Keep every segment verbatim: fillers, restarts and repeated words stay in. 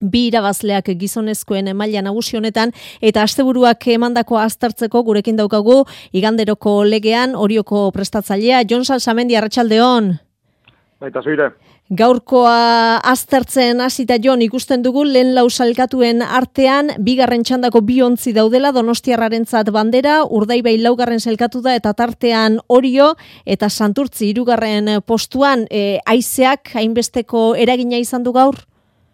bi irabazleak gizonezkoen maila nagusi honetan, eta asteburuak emandako aztertzeko gurekin daukagu iganderoko legean Orioko prestatzailea Jon Salsamendi, arratsaldeon. Baita zuire. Gaurkoa aztertzen hasita Jon, ikusten dugu lehen lau sailkatuen artean bigarren txandako bi ontzi daudela, Donostiarrarentzat Bandera, Urdaibai laugarren sailkatu da eta tartean Orio eta Santurtzi hirugarren postuan. E, haizeak hainbesteko eragina izan du gaur?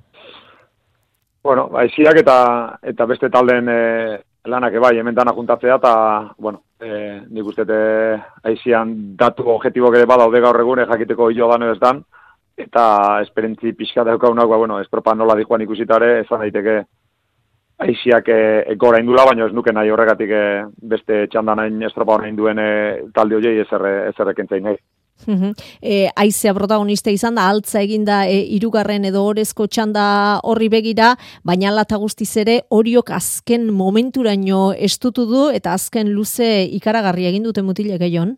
Bueno, haizeak eta eta beste taldeen e, lanak ebai hemen dana juntatzea eta bueno, e, nik uste haizean datu objektibok ere badaude gaur egun jakiteko hilo dan ez dan. Eta esperentzi pixka daukaunak, ba, bueno, estropa nola dijoan ikusitare, esan daiteke haiziak e, gora indula, baina ez nuke nahi horregatik e, beste txandanain estropa horrein duen e, talde horiei ezerrekentzein nahi. Uh-huh. E, aizea protagonista izan da, altza eginda e, irugarren edo orezko txanda horri begira, baina alata guztiz ere Oriok azken momenturaino estutu du eta azken luze ikaragarri egin dute mutilek Jon?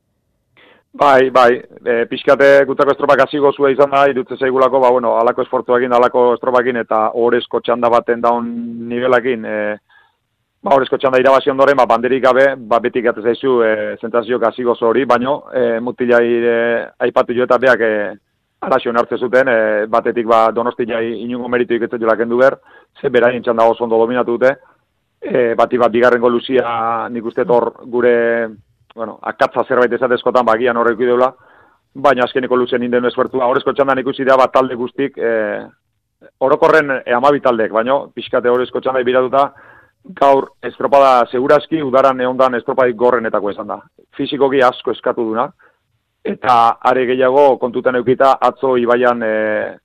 Bai, bai, e, pixkate gutzako estropak hasi gozua izan da, irutze zaigulako, ba, bueno, alako esfortzuakin, alako estropakin, eta orezko txanda baten daun nivelakin, e, ba, orezko txanda irabazi ondoren, ba, banderik gabe, ba, betik gatu zaizu, e, zentazioak hasi gozo hori, baino, e, mutilai e, aipatu jo eta beak, e, arazion hartze zuten, e, batetik, ba, Donostiai inungo meritu iketzen jola kendu ber, ze beraien txanda oso ondo dominatu dute, e, bati bat bigarrengo luzia, nik uste hor gure, bueno, akatza zerbait esatezkotan bagian horrek ideula, baina azkeneko luzen inden esfuertua. Horrezko txandan ikusi da bat talde guztik, e, orokorren e, amabi taldek, baina pixkate horrezko txandai biratuta, gaur estropada segurazki udaran eondan estropadik gorrenetako esan da. Fizikoki asko eskatu duna, eta are gehiago kontutan eukita atzo ibaian e,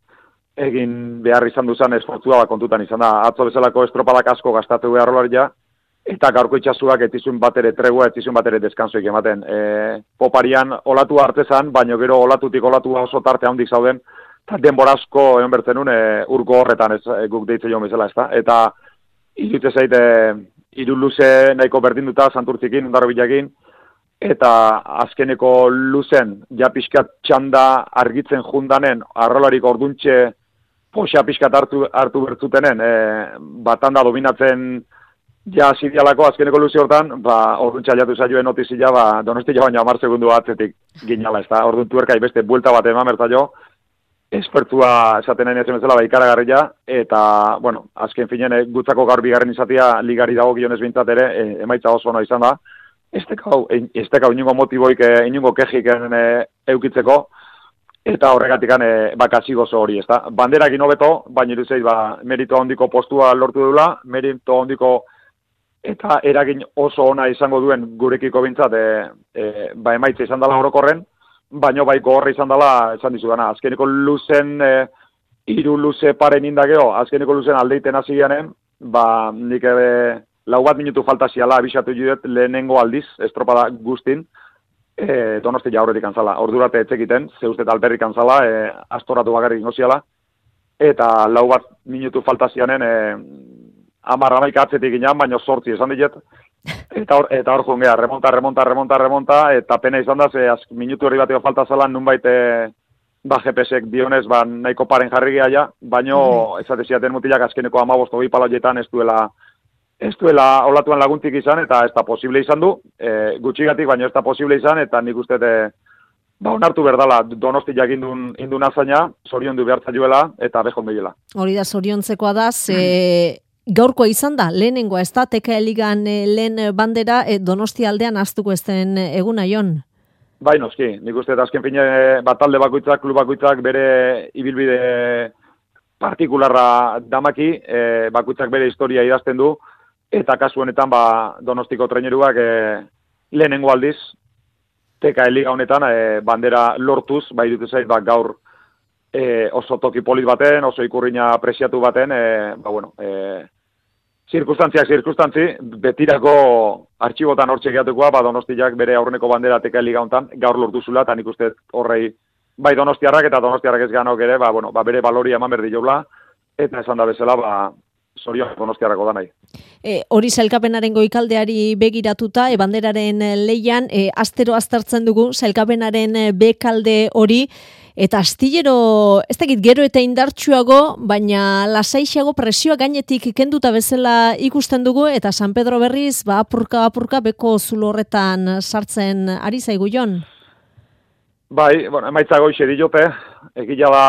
egin behar izan duzan esfortzua kontutan izan da. Atzo bezalako estropadak asko gastatu behar olaria, eta gaurko itxasuak etizun bat ere tregua, etizun bat ere deskansoik ematen. E, poparian olatu hartezan, baino gero olatutik olatua oso tarte handik zauden, eta denborazko egon bertzenun e, urko horretan ez, e, guk deitze joan bezala, ez da? Eta irute zaite hiru luze nahiko berdinduta Santurtzikin, Hondarribiakin, eta azkeneko luzen, ja pixkat txanda argitzen jundanen, arrolarik orduntxe poxa pixkat hartu, hartu bertzutenen, e, batanda dominatzen ja zidialako azkeneko luzi hortan, ba, orduan txaliatu zaioen notizia, ba, Donostia baina hamar segundu atzetik ginala, ez da, orduan tuerkai beste buelta bat eman bertaio, espertua esaten nahi nezen bezala, ba, ikaragarria, eta, bueno, azken finen, e, gutzako gaur bigarren izatea, ligari dago gionez bintzat ere, e, emaitza oso ona izan da, ez tekau, ez tekau inungo motiboik, e, inungo kejik e, eukitzeko, eta horregatik e, bakasi gozo hori, ez da. Banderak inobeto, baina iruzeit, ba, merito handiko postua lortu dula, merito handiko eta eragin oso ona izango duen gurekiko bintzat, e, e, ba emaitza izan dela orokorren, baino bai gogorra izan dela, esan dizudana, azkeneko luzen, e, hiru luze paren indageo, azkeneko luzen aldeiten hasi ganen, ba nik ebe, lau bat minutu falta ziala abisatu judet lehenengo aldiz, estropada guztin, e, Donostia aurretik antzala, ordurate etzekiten, zeuztet alperrik antzala, e, astoratu bakarrik ingoziala, eta lau bat minutu falta zianen, e, Amar amaik atzetik ginean, baina sortzi esan diet. Eta hor, eta hor jungea, remonta, remonta, remonta, remonta, eta pena izan da, ze az, minutu hori bateko falta zalan, nunbait, e, ba, G P S-ek dionez, ba, nahiko paren jarri geha, baina mm-hmm. esate ziaten mutilak azkeneko amabosto bi palaietan ez duela, ez duela olatuan laguntik izan, eta ez da posible izan du, e, gutxigatik, baina ez da posible izan, eta nik uste, de, ba, onartu berdala, Donostiak indun, indun azaina, zorion du behartza juela, eta behon behiela. Hori da, zoriontzekoa da, ze... Gaurkoa izan da, lehenengoa ez da, T K Ligan e, lehen bandera e, Donostia aldean aztuko ez den eguna, Jon? Bai, noski, nik uste eta azken fine bat talde bakoitzak, klub bakoitzak bere ibilbide partikularra damaki, e, bakoitzak bere historia idazten du, eta kasu honetan ba, Donostiko traineruak e, lehenengo aldiz, T K Liga honetan e, bandera lortuz, bai dut zait, ba, gaur E, oso toki polit baten, oso ikurriña apresiatu baten, e, ba, bueno, e, zirkustantziak zirkustantzi, betirako artxibotan hortxe gehiatukoa, ba, Donostiak bere aurreneko bandera T K Liga hontan, gaur lortuzula, eta nik uste horrei, bai Donostiarrak eta Donostiarrak ez ganok ere, ba, bueno, ba, bere baloria eman berdi joula, eta esan da bezala, ba, zorion Donostiarrako da nahi. E, hori sailkapenaren goikaldeari begiratuta, e, banderaren leian, e, astero aztertzen dugu sailkapenaren bekalde hori, Eta astillero, ez dakit gero eta indartsuago, baina lasaixago presioa gainetik kenduta bezala ikusten dugu, eta San Pedro berriz, ba, apurka, apurka, beko zulo horretan sartzen ari zaigu, Jon? Bai, bueno, emaitza goixe diote, egila da,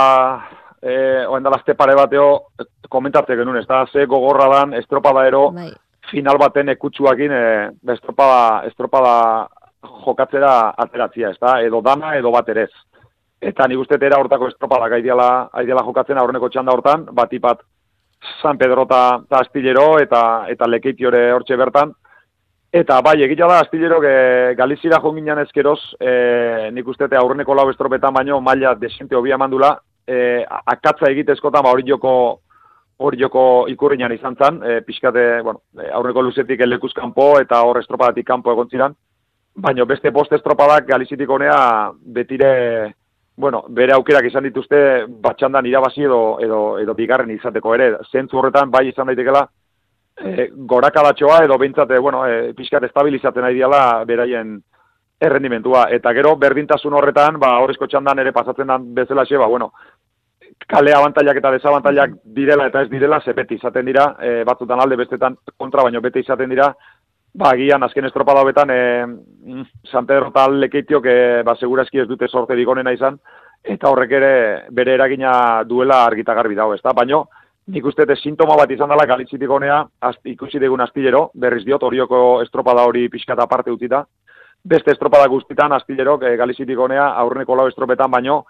e, oendalazte pare bateo, komentatzea genuen, ez da, ze gogorra dan, estropada ero, bai. Final baten ekutsuakin, e, estropada, estropada jokatzera ateratzia, ez da, edo dana, edo bat erez. Eta nik uste era hortako estropadak aidiala, aidiala jokatzen aurreneko txanda hortan, batipat San Pedro eta Astillero eta eta Lekeitiore hortxe bertan. Eta bai, egila da Astillero e, Galizira jonginan ezkeroz, e, nik uste aurreneko lau estropetan baino maila desente hobia mandula, e, akatza egitezkotan ba, hori joko hori joko ikurriñan izan zen, e, pixkate, bueno, aurreko luzetik elekuz kanpo eta hor estropadatik kanpo egon ziren, baina beste post estropadak Galizitik honea betire, bueno, bere aukerak izan dituzte batxandan irabazi edo, edo, edo bigarren izateko ere, zentzu horretan bai izan daitekela, e, gorakadatxoa edo behintzate, bueno, e, pixkat estabilizatzen ari diala beraien errendimentua, eta gero berdintasun horretan, ba, horrezko txandan ere pasatzen den bezala xe, ba, bueno, kale abantailak eta desabantailak direla eta ez direla, ze beti izaten dira, e, batzutan alde bestetan kontra, baino beti izaten dira, ba, gian azken estropada hobetan, e, San Pedro eta Lekeitiok, e, ba, segurazki ez dute sorte digonena izan, eta horrek ere bere eragina duela argita garbi dago, ezta? Baino, nik uste sintoma bat izan dela Galizitik honea, ikusi digun Astillero, berriz diot, horioko estropada hori pixkata aparte utita, beste estropada guztitan Astillerok, e, Galizitik honea, aurreneko lau estropetan, baino,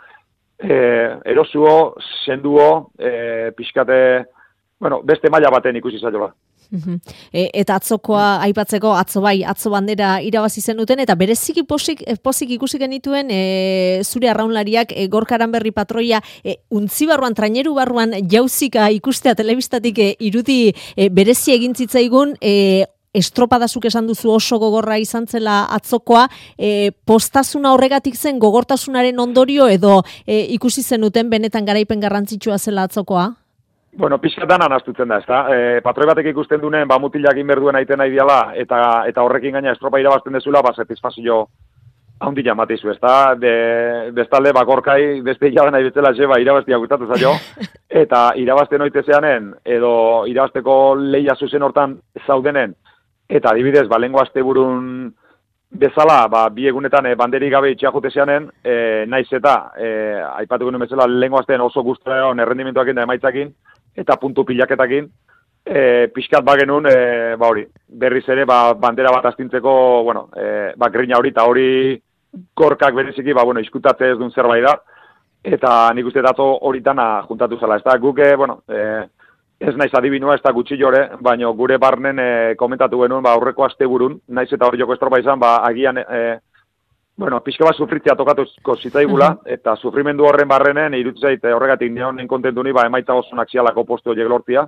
E, erosuo, senduo, e, pixkate, bueno, beste maila baten ikusi zaiola. E, eta atzokoa aipatzeko, atzo bai, atzo bandera irabazi zenuten, eta bereziki posik, posik ikusi genituen e, zure arraunlariak e, Gorkaran berri patroia e, untzi barruan, traineru barruan jauzika ikustea telebistatik e, irudi e, berezi egin zitzaigun, e, estropadazuk esan duzu oso gogorra izan zela atzokoa, e, postasuna horregatik zen gogortasunaren ondorio edo e, ikusi zenuten benetan garaipen garrantzitsua zela atzokoa? Bueno, pixkatan anaztutzen da, ez da. E, patroi batek ikusten duen, ba, mutilak inberduen aiten nahi diala, eta, eta horrekin gaina estropa irabazten dezula, ba, satisfazio haundi jamatizu, ez da. De, bestalde, bakorkai, beste hilaben nahi betzela, ba, irabaztia gustatu zaio, eta irabazten oitezeanen, edo irabazteko lehia zuzen hortan zaudenen, eta adibidez, ba, lehengo asteburun bezala, ba, bi egunetan e, banderi gabe itxea jotezeanen, e, naiz eta, e, aipatu genuen bezala, lehengo asteen oso guztua egon errendimentuakin da emaitzakin, eta puntu pilaketakin, e, pixkat bagenun, e, ba hori, berriz ere, ba, bandera bat astintzeko, bueno, e, ba, grina hori, eta hori gorkak bereziki, ba, bueno, iskutatze ez duen zerbait da, eta nik uste dato horitan juntatu zela, ez da, guke, bueno, e, ez naiz adibinua, ez da gutxi jore, baina gure barnen e, komentatu genuen, ba, aurreko asteburun, naiz eta hori joko estropa izan, ba, agian, e, bueno, pixka bat sufritzea tokatuko zitzaigula, eta sufrimendu horren barrenen, irutzeit horregatik neonen kontentu ni, ba, emaitza osunak zialako postu horiek lortia,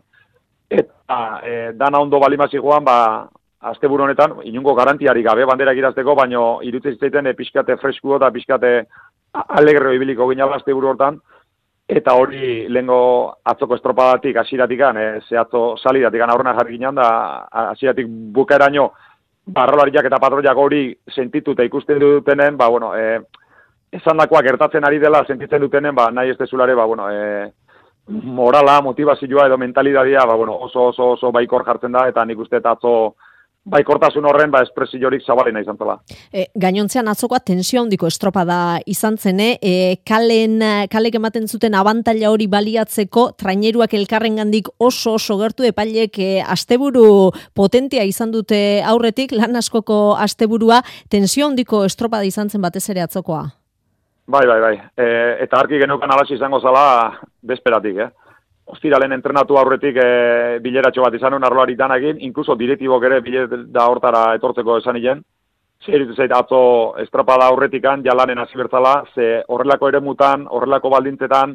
eta e, dana ondo balimazi joan, ba, asteburu honetan, inungo garantiari gabe banderak irazteko, baina irutzeit zaiten e, pixkate freskuo eta pixkate alegro ibiliko ginala asteburu hortan, eta hori lehengo atzoko estropadatik, hasiratik, e, ze atzo salidatik aurrena jarri ginen, da hasiratik bukaeraino, barrolariak eta patroiak hori sentitu eta ikusten dutenen, ba, bueno, e, esan dakoak gertatzen ari dela sentitzen dutenen, ba, nahi ez dezulare, ba, bueno, e, morala, motivazioa edo mentalidadia, ba, bueno, oso, oso, oso baikor jartzen da, eta nik uste eta atzo baikortasun horren, ba, espresiorik zabalena izan zela. E, gainontzean atzokoa tensio handiko estropada izan zen, e, kalen, kalek ematen zuten abantaila hori baliatzeko, traineruak elkarrengandik oso oso gertu epailek e, asteburu potentea izan dute aurretik, lan askoko asteburua, tensio handiko estropada izan zen batez ere atzokoa. Bai, bai, bai. E, eta arki genukan alasi izango zala bezperatik, eh? Ostiralen entrenatu aurretik e, bileratxo bat izan hon arloari danakin, inkluso direktibok ere bilet da hortara etortzeko esan hilen. Zeritu zait atzo estrapada aurretikan, jalanen hasi bertzala, ze horrelako ere mutan, horrelako baldintzetan,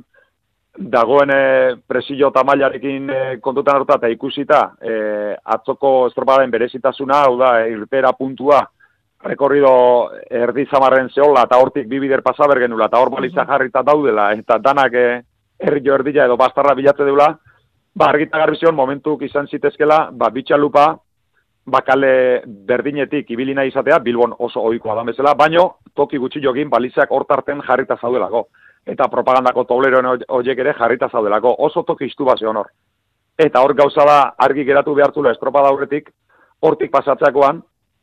dagoen e, presio tamailarekin e, kontutan hartuta eta ikusita, e, atzoko estropadaren berezitasuna, hau da, irtera puntua, rekorrido erdi zamarren zehola, eta hortik bibider pasaber genula, eta hor balitza jarrita daudela, eta danak e, errio erdila edo bastarra bilatze deula, ba, argita garbizion momentuk izan zitezkela, ba, bitxalupa, bakale berdinetik ibili nahi izatea, Bilbon oso ohikoa da bezala, baino toki gutxi jokin balizak hortarten jarrita zaudelako. eta propagandako tobleroen horiek ere jarrita zaudelako, oso toki istu bat zeon hor. Eta hor gauza da, argi geratu behartzula estropada aurretik, hortik pasatzeakoan,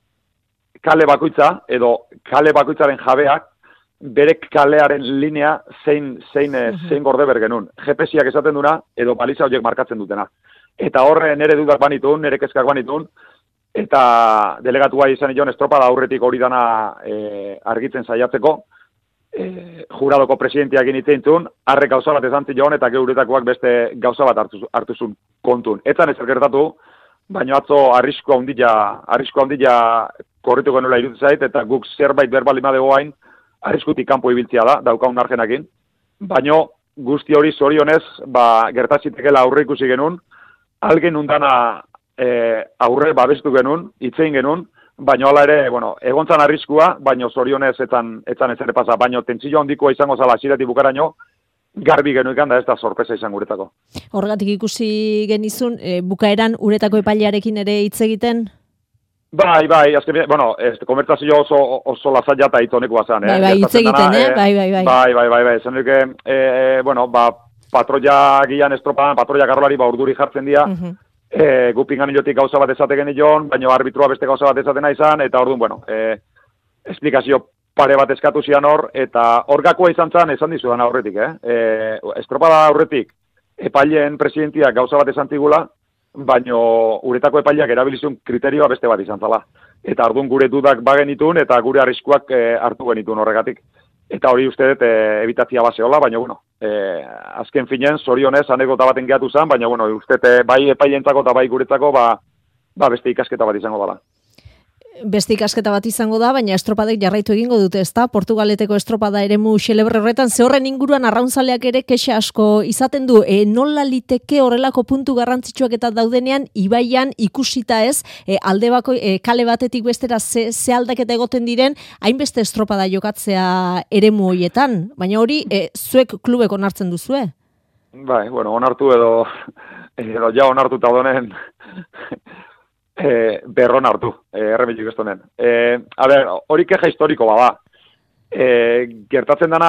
kale bakoitza, edo kale bakoitzaren jabeak, bere kalearen linea zein, zein, uh-huh. zein gorde bergenun. G P S-ak esaten duna, edo baliza horiek markatzen dutena. Eta horre nere dudak banitun, nere kezkak banitun, eta delegatua izan ion estropada aurretik hori dana e, argitzen saiatzeko, e, juradoko presidenteak initzeintun, harrek gauza bat esan zion, eta geuretakoak beste gauza bat hartu, hartuzun kontun. Etzan ez gertatu, baina atzo arrisko handila, arrisko handila korritu genuela iruditzen zait, eta guk zerbait berbalima dugu hain, arriskutik kanpo ibiltzea da, daukaun argenakin, baina guzti hori zorionez, ba, gertazitekela aurre ikusi genuen, algen undana e, aurre babestu genuen, itzein genuen, baina hala ere, bueno, egontzan arriskua, baina zorionez etzan, etzan ez ere pasa, baina tentzio handikoa izango zala asiratik bukaraino, garbi genuikan da ez da sorpresa izan guretako. Horregatik ikusi genizun, e, bukaeran uretako epailearekin ere hitz egiten? Bai, bai, azken, bueno, ez, konbertsazio oso, oso lasaia eta hitzonekoa zen, eh? Bai, bai, hitz egiten, eh? Bai, bai, bai. Bai, bai, bai, bai, zen duke, eh, bueno, ba, patroia gian estropadan, patroia garrolari, ba, urduri jartzen dira, uh-huh. eh, gupingan ilotik gauza bat esate genion, baina arbitrua beste gauza bat esatena izan, eta orduan, bueno, eh, esplikazio pare bat eskatu zian hor, eta hor gakoa izan zen, esan dizudan aurretik, eh? eh estropada aurretik, epaileen presidentiak gauza bat esan zigula, baino uretako epaileak erabilizun kriterioa beste bat izan zala. Eta orduan gure dudak bagenitun eta gure arriskuak e, hartu genitun horregatik. Eta hori uste dut e, ebitatzia baseola, baina bueno, e, azken finen, zorionez, anekdota baten gehatu zen, baina bueno, uste dut bai epailentzako eta bai guretzako, ba, ba beste ikasketa bat izango dela. Beste ikasketa bat izango da, baina estropadek jarraitu egingo dute, ezta? Portugaleteko estropada eremu xelebre horretan, ze horren inguruan arraunzaleak ere kexe asko izaten du, e, nola liteke horrelako puntu garrantzitsuak eta daudenean, ibaian ikusita ez, e, alde bako, e, kale batetik bestera ze, ze aldaketa egoten diren, hainbeste estropada jokatzea eremu horietan, baina hori, e, zuek klubek onartzen duzue? Bai, bueno, onartu edo, edo ja onartuta donen, E, berron hartu, e, erremitik ez donen. E, a ber, hori keja historiko bada. E, gertatzen dana,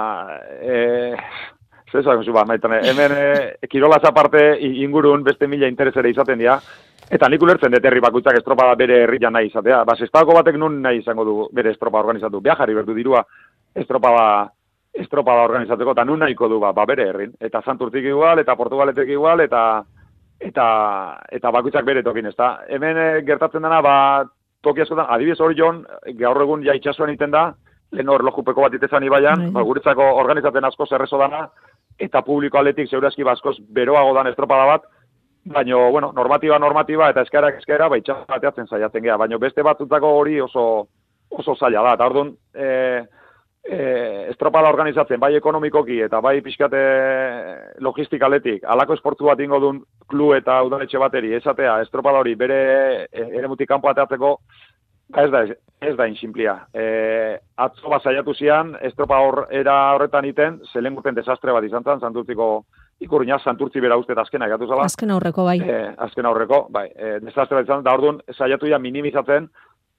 e, zezak, ba, maitane, hemen e, kirolaz aparte ingurun beste mila interesere izaten dira, eta nik ulertzen dut herri bakoitzak estropada bere herrian nahi izatea. Ba, Sestako batek nun nahi izango du bere estropa organizatu. Bea jarri berdu dirua estropada, estropada organizatzeko, eta nun nahiko du ba, ba bere herrin. Eta Santurtzik igual, eta Portugaletek igual, eta eta eta bakoitzak bere tokin, ezta. Hemen e, gertatzen dena, ba, toki askotan, adibidez hori jon, gaur egun ja itxasuan iten da, lehen hor lojupeko bat itezan ibaian, ba, guretzako organizatzen asko zerrezo dana, eta publiko aletik zeurazki baskoz beroago dan estropada bat, baino, bueno, normatiba, normatiba, eta eskaerak eskaera, ba, itxas bateatzen saiatzen gea, baino beste batzutako hori oso, oso zaila da, eta orduan, e, e, estropada organizatzen, bai ekonomikoki, eta bai pixkate logistikaletik, alako esportu bat ingo duen klu eta udaletxe bateri, esatea, estropada hori bere ere mutik kanpo ateatzeko, ez da, ez da insimplia. E, atzo bat saiatu zian, estropa hor, era horretan iten, zelen gurten desastre bat izan zen, Santurtziko ikurriña, Santurtzi bera uste eta azkena egatu zala. Azken aurreko, bai. E, azken aurreko, bai. E, desastre bat izan, da orduan, saiatu ja minimizatzen,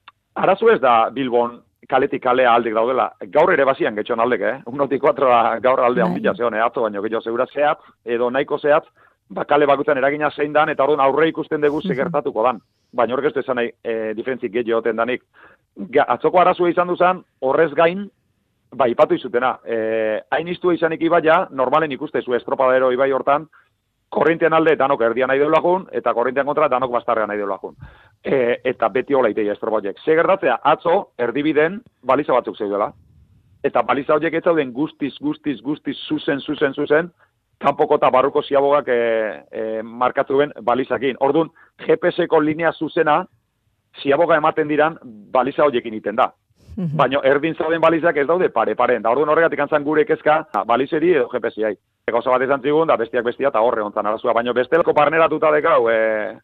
arazo ez da Bilbon, kaletik kalea aldik daudela. Gaur ere bazian getxon aldek, eh? Unotik kuatroa gaur aldea ondila zeon, eh? Atzo baino, gehiago segura zehatz, edo nahiko zehatz, ba, kale bakutzen eragina zein dan, eta orduan aurre ikusten dugu segertatuko dan. Baina horrek ez du esan nahi, e, diferentzik gehiago oten danik. Ga, atzoko arazua izan duzan, horrez gain, ba, ipatu izutena. E, hain iztu izanik ibaia, normalen ikustezu estropadero ibai hortan, korrintean alde danok erdian nahi deulakun, eta korrintean kontra danok bastarrean nahi deulakun. E, eta beti hola iteia estropadek. Ze gertatzea, atzo, erdibiden, baliza batzuk zeudela. Eta baliza horiek ez zauden guztiz, guztiz, guztiz, zuzen, zuzen, zuzen, kanpoko eta barruko ziabogak e, e, markatu duen balizakin. Orduan, G P S-ko linea zuzena, ziaboga ematen diran, baliza horiekin iten da. Baina erdin zauden balizak ez daude pare-paren. Da orduan horregatik antzan gure kezka, balizeri edo G P S-ai. Gauza bat izan zigun, da bestiak bestia eta horre ontzan arazua. Baina bestelko parneratuta dekau, e,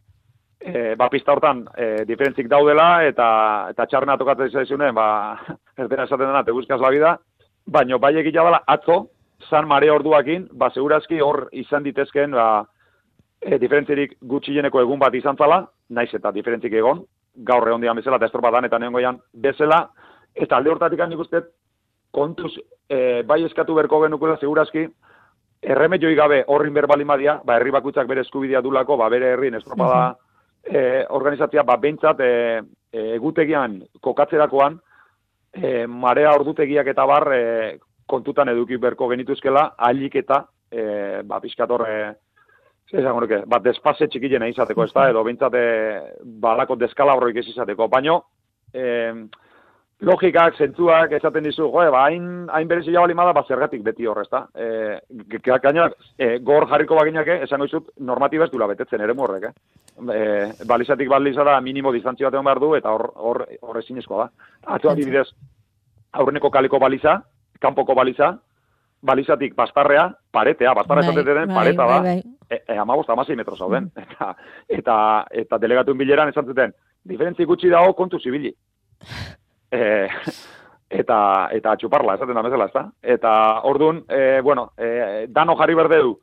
e, ba pista hortan e, diferentzik daudela, eta eta txarrena tokatzen zaizunen, ba, ez dena esaten dena, te buscas la vida, baina bai egitea dela, atzo, San Mare orduakin, ba, segurazki hor izan ditezken, ba, e, diferentzirik gutxieneko egun bat izan zala, naiz eta diferentzik egon, gaur egon dian bezala, eta estropadan eta neongoian bezala, eta alde hortatik nik uste, kontuz, e, bai eskatu berko genukela segurazki, erremedioi gabe horrin berbalimadia, ba, herri bakutzak bere eskubidea dulako, ba, bere herrin estropada e, organizatzea, ba, behintzat, e, e, egutegian kokatzerakoan, e, marea ordutegiak eta bar, e, kontutan eduki berko genituzkela, ahalik eta, e, ba, pixkator, e, esango nuke, bat despase txikilena izateko, ez da, edo behintzat, balako deskalabroik ez izateko, baino, e, logikak, zentzuak, esaten dizu, joe, ba, hain, hain berezi jabalimada, ba, zergatik beti horrez, da. E, gaina, e, gor jarriko baginake, esango izut, normatiba ez dula betetzen, ere horrek, eh? E, balizatik balizara minimo distantzio batean behar du, eta hor, hor, hor ezinezkoa da. Atzo adibidez, aurreneko kaleko baliza, kanpoko baliza, balizatik bastarrea, paretea, bastarra bai, esaten den, pareta bai, da, bai, bai. E, e, amabost, amasei metro zauden. Mm. Eta, eta, eta delegatuen bileran esan zuten, diferentzi gutxi dago kontu zibili. e, eta, eta txuparla, esaten da bezala, ez da? Eta orduan, e, bueno, e, dano jarri berde du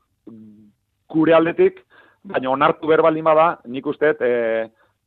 gure aldetik, baina onartu berbaldin bada, nik usteet, e,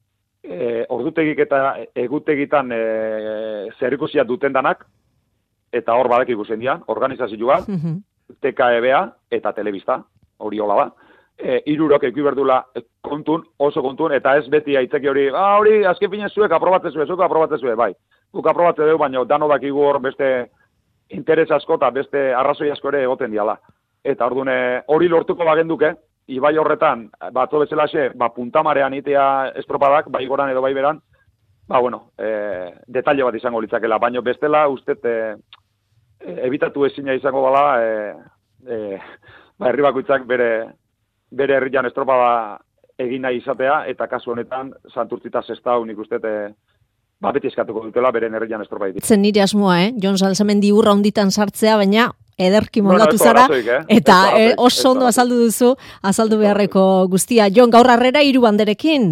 e, ordutegik eta egutegitan e, zerikusia duten danak, eta hor badak ikusten dian, organizazioa, mm-hmm. T K E B-a eta telebista, hori hola da. E, irurok eki berdula kontun, oso kontun, eta ez beti aitzeki hori, ah, hori, azken finen zuek aprobatzen zue, zuek aprobatzen zue, bai. Guk aprobatzen dugu, baina dano dakigu hor beste interes asko eta beste arrazoi asko ere egoten diala. Eta orduan hori lortuko bagenduke, ibai horretan, batzo bezalaxe, ba, puntamarean itea estropadak, bai goran edo bai beran, ba, bueno, e, detalle bat izango litzakela, baina bestela, uste, e, ebitatu ezina izango bala, e, e, ba, herri bakoitzak bere, bere herrian estropada egin nahi izatea, eta kasu honetan, Santurtzita Sestao nik uste, e, ba, beti eskatuko dutela beren herrian estropa egitea. Zen nire asmoa, eh? Jon Salsamendi urra honditan sartzea, baina ederki moldatu bueno, zara, razoik, eh? eta eh, oso ondo azaldu duzu, azaldu beharreko guztia. Jon, gaur harrera hiru banderekin?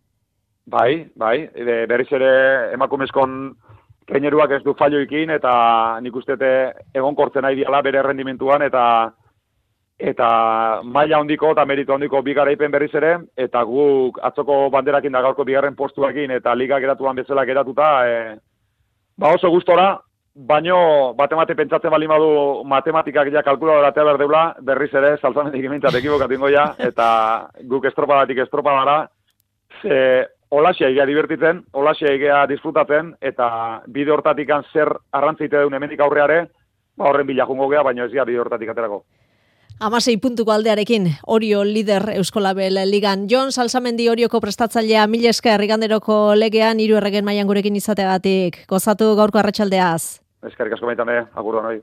Bai, bai, e, berriz ere emakumezkon traineruak ez du falloikin, eta nik uste egon kortzen nahi diala bere rendimentuan, eta eta maila hondiko eta merito hondiko bi garaipen berriz ere, eta guk atzoko banderakin da gaurko bigarren postuakin, eta liga geratuan bezala geratuta, e, ba oso gustora, baino batemate pentsatzen bali madu matematikak ja kalkuladora atea berdeula, berriz ere Salsamendik imintzat ekibokatu ingoia, eta guk estropadatik estropadara, ze holaxia egea divertitzen, holaxia egea disfrutatzen, eta bide hortatikan zer arrantzeite duen hemendik aurreare, ba horren bila jungo gea, baina ez gea bide hortatik aterako. Hamasei puntuko aldearekin, Orio lider Euskolabel ligan. Jon Salsamendi Orioko prestatzailea, mila esker iganderoko legean hiru erregen mailan gurekin izateagatik. Gozatu gaurko arratsaldeaz. Eskerrik asko baitane, agur da noi.